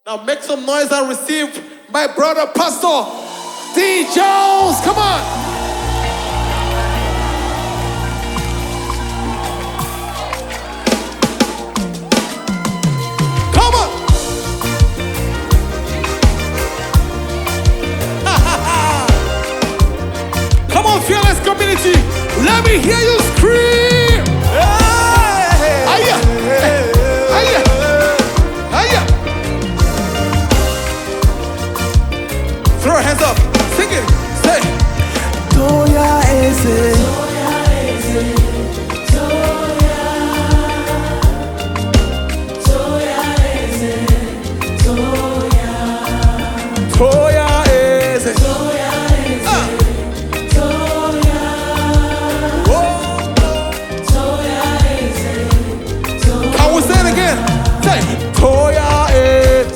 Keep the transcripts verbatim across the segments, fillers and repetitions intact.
Now make some noise and receive my brother Pastor D. Jones. Come on. Come on. Come on, fearless community. Let me hear you scream. Aya. Aya. Aya. Throw your hands up. Sing it. Say. Toya eze. Toya eze. Ah. Can we say it again? Say Toya eze.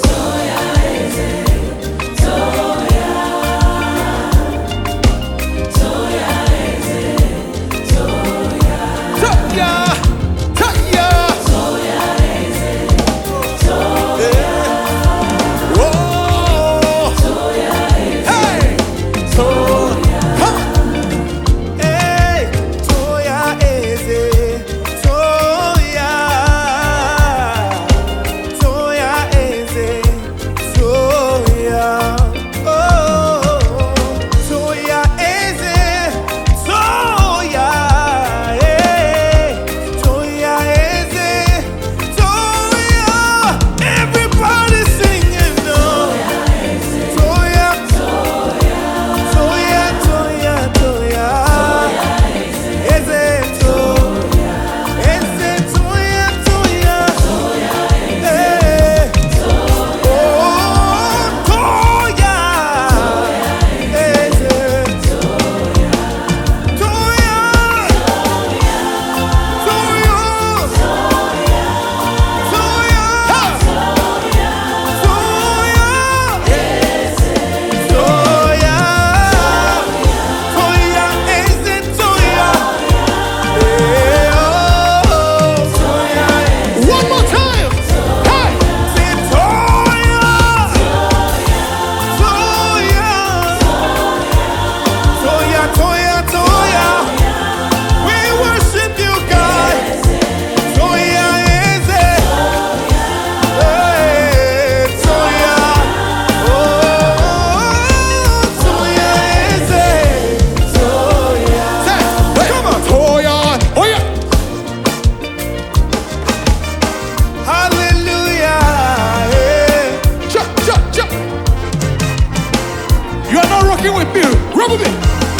With me, rub with me.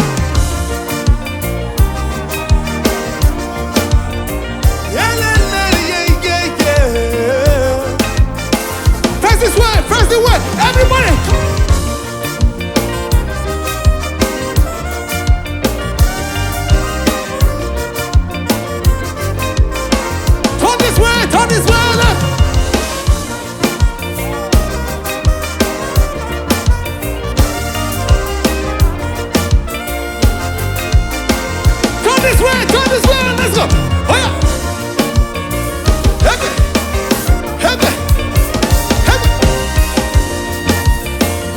Yeah, yeah, yeah, yeah, yeah. Face this way, face this way, everybody. Turn this way, turn this way, left. This way, turn this way, let's go. Oh yeah. Heavy, heavy, heavy.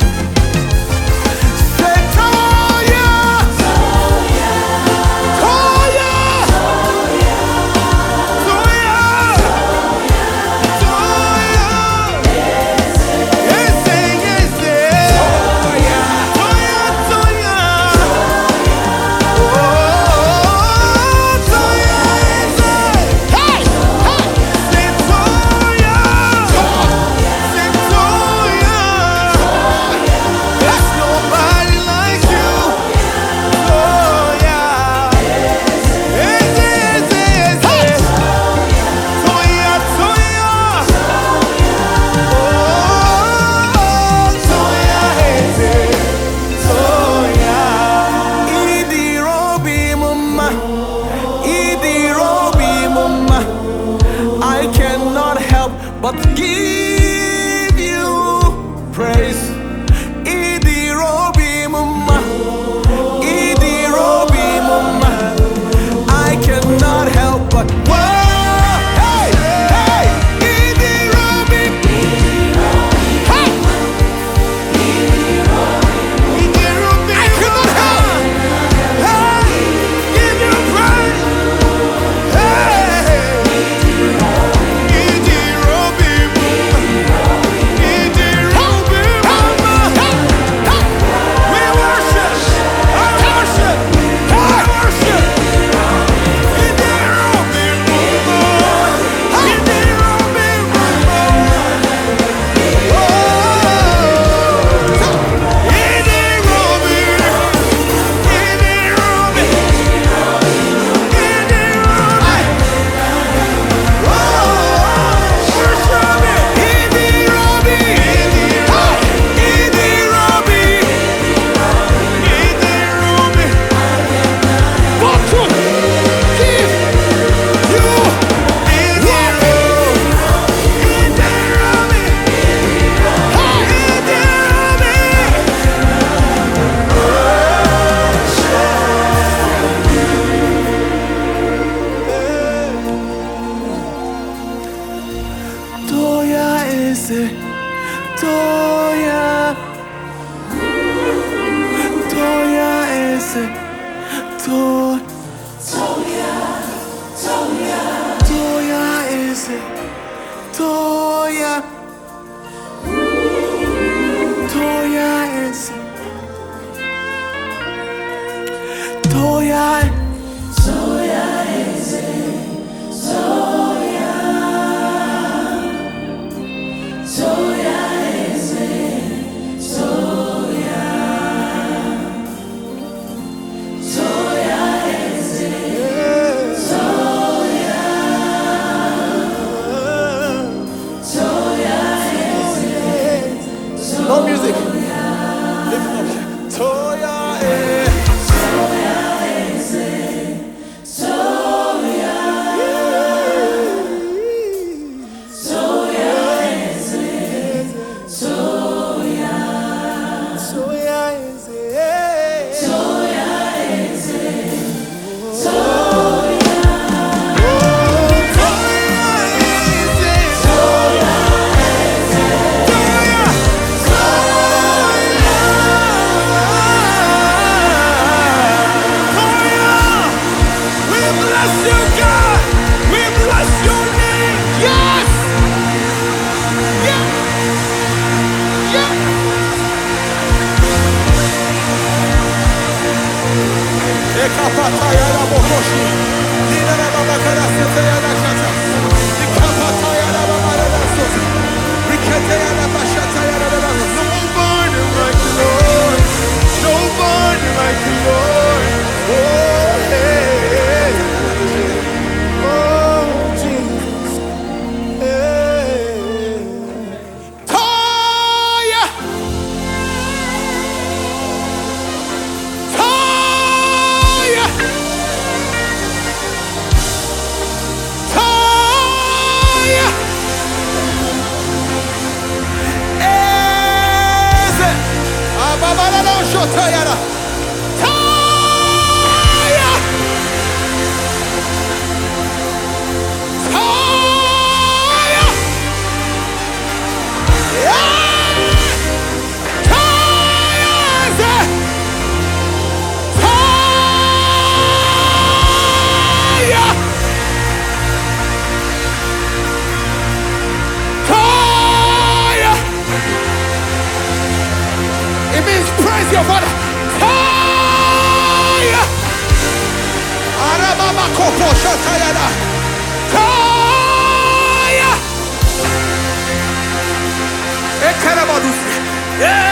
Toya, Toya ese, to, Toya ese, Toya, Toya ese, Toya. No music. Lift it up. Toya, eh. Toya is it. Toya, Toya, Toya, yeah, Toya, Toya, Toya. It means praise your Father. Toya, Arababa Kopo Shatayana, Toya, Ekarabadus, yeah.